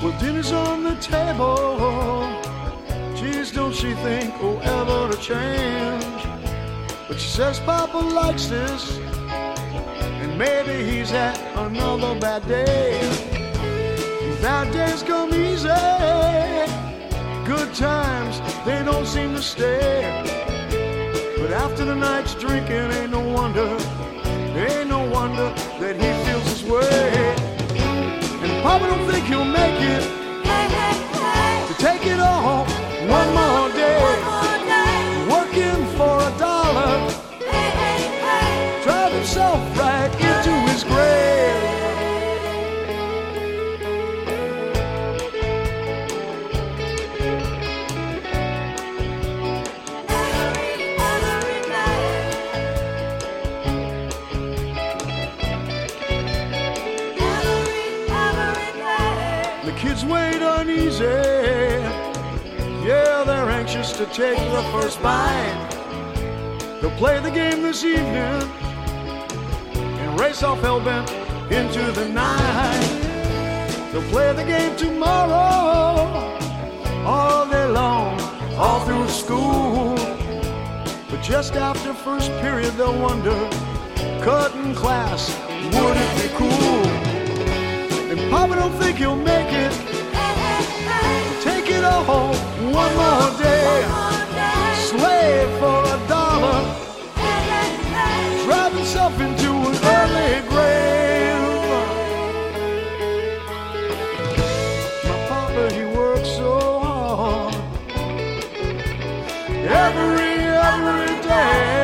Well, dinner's on the table. Geez, don't she think oh ever to change? But she says Papa likes this, and maybe he's had another bad day. Bad days come easy, good times, they don't seem to stay. But after the night's drinking, ain't no wonder that he feels this way. And Papa don't think he'll make it to take it all one more day. Working for $1, drive himself right into his grave. Kids wait uneasy, yeah, they're anxious to take the first bite. They'll play the game this evening and race off hellbent into the night. They'll play the game tomorrow all day long, all through school. But just after first period they'll wonder, cutting class, would it be cool? And Papa don't think he'll make it, take it all one more day. Slave for $1, drive himself into an early grave. My Papa, he works so hard every day.